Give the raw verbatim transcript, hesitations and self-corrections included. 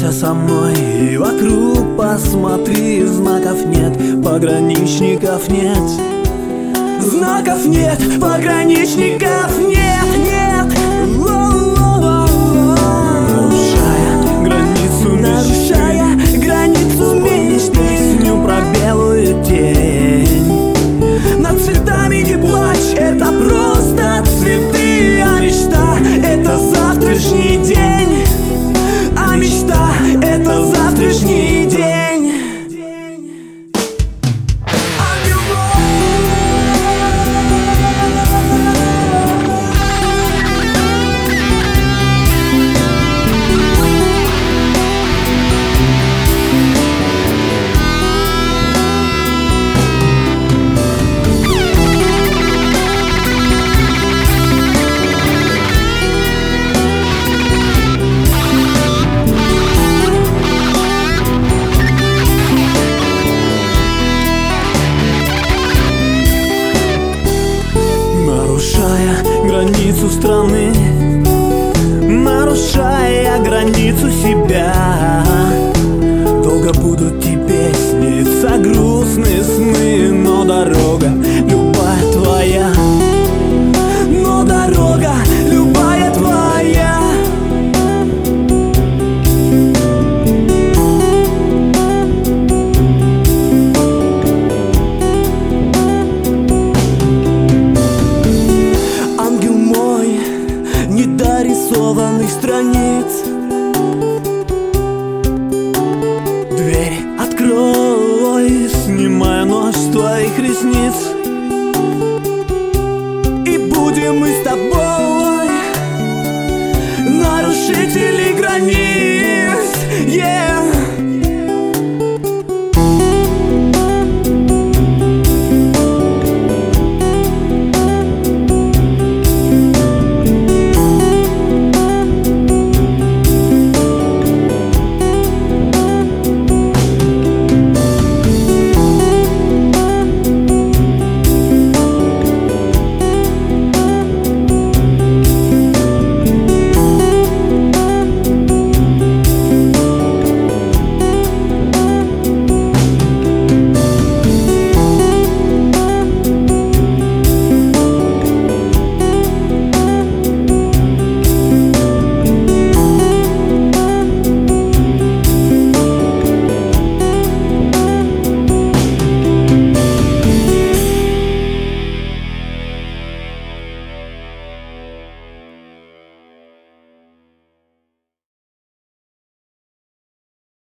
Останься со мной и вокруг посмотри. Знаков нет, пограничников нет. Знаков нет, пограничников нет, нет. Нарушая границу, нарушая границу мечты, сню про белую тень. Над цветами не плачь, это просто цветы. А мечта — это завтрашний день. А мечта — это завтрашний день. Нарушая границу страны, нарушая границу себя,